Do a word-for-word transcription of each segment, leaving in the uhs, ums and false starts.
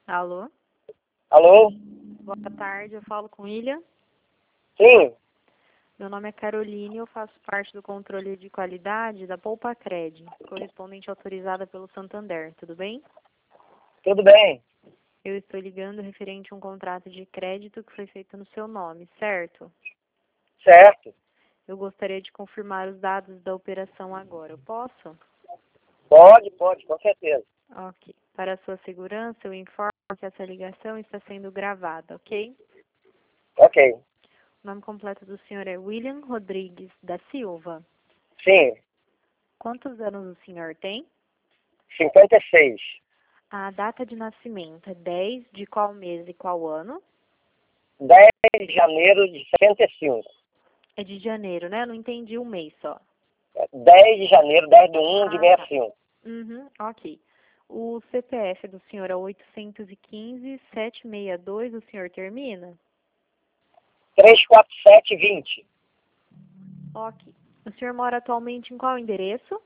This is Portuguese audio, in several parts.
Alô? Alô? Boa tarde, eu falo com William. Sim, Meu nome é Caroline e eu faço parte do controle de qualidade da Poupa Cred, correspondente autorizada pelo Santander, tudo bem? tudo bem. Eu estou ligando referente a um contrato de crédito que foi feito no seu nome, certo? Certo. Eu gostaria de confirmar os dados da operação agora, eu posso? Pode, pode, com certeza. Ok. Para a sua segurança, eu informo que essa ligação está sendo gravada, ok? Ok. O nome completo do senhor é William Rodrigues da Silva. Sim, Quantos anos o senhor tem? cinquenta e seis. A data de nascimento é dez de qual mês e qual ano? dez de janeiro de sessenta e cinco. É de janeiro, né? Eu não entendi o mês só. dez de janeiro, dez de um de Ah, tá. sessenta e cinco. Uhum, ok. O C P F do senhor é oitocentos e quinze, setecentos e sessenta e dois, o senhor termina? trezentos e quarenta e sete, vinte. Ok. O senhor mora atualmente em qual endereço?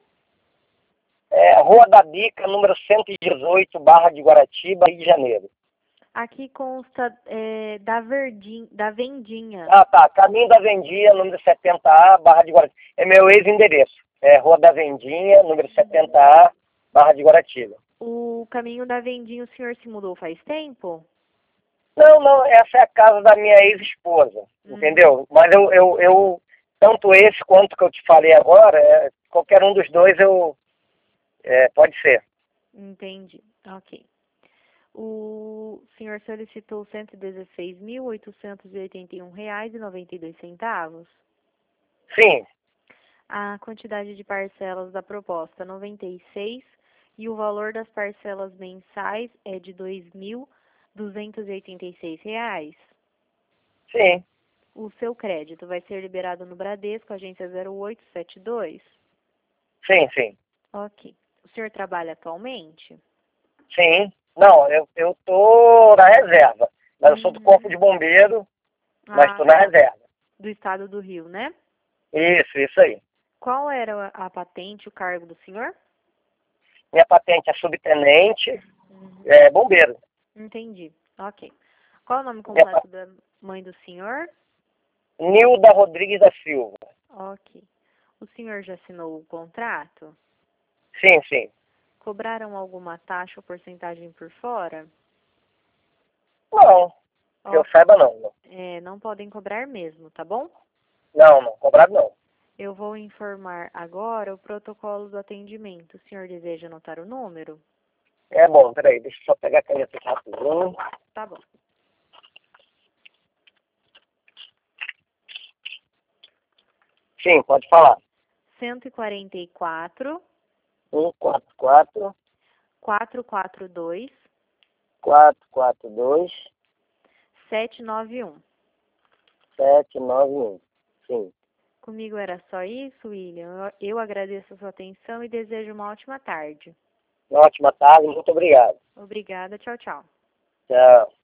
É, Rua da Bica, número cento e dezoito, Barra de Guaratiba, Rio de Janeiro. Aqui consta é, da, Verdin, da Vendinha. Ah, tá. Caminho da Vendinha, número setenta A, Barra de Guaratiba. É meu ex-endereço. É Rua da Vendinha, número setenta A, Barra de Guaratiba. O caminho da Vendinha, o senhor se mudou faz tempo? Não, não, essa é a casa da minha ex-esposa, Hum, entendeu? Mas eu, eu, eu, tanto esse quanto que eu te falei agora, é, qualquer um dos dois eu, é, pode ser. entendi. Ok. O senhor solicitou cento e dezesseis mil, oitocentos e oitenta e um reais e noventa e dois centavos. Sim, A quantidade de parcelas da proposta noventa e seis e o valor das parcelas mensais é de dois mil duzentos e oitenta e seis reais. sim, O seu crédito vai ser liberado no Bradesco, agência zero oito sete dois. sim, sim, Ok. O senhor trabalha atualmente? sim. Não, eu, eu tô na reserva. Mas eu sou do Corpo Uhum. de Bombeiro, mas Ah, estou na tá. reserva. Do estado do Rio, né? Isso, isso aí. Qual era a patente, o cargo do senhor? Minha patente é subtenente, Uhum. é bombeiro. Entendi. Ok. Qual o nome Minha pa- completo da mãe do senhor? Nilda Rodrigues da Silva. Ok. O senhor já assinou o contrato? Sim, sim. Cobraram alguma taxa ou porcentagem por fora? Não, que eu Ok. saiba não. Não, É, não podem cobrar mesmo, tá bom? não, não cobrado não. Eu vou informar agora o protocolo do atendimento. O senhor deseja anotar o número? É bom, peraí, deixa eu só pegar a caneta aqui rapidinho. Tá bom. Sim, pode falar. cento e quarenta e quatro, um quatro quatro, quatrocentos e quarenta e dois, quatro quatro dois, setecentos e noventa e um. sete nove um. Sim. Comigo era só isso, William. Eu eu agradeço a sua atenção e desejo uma ótima tarde. Ótima tarde, muito obrigado. Obrigada. Tchau, tchau. Tchau.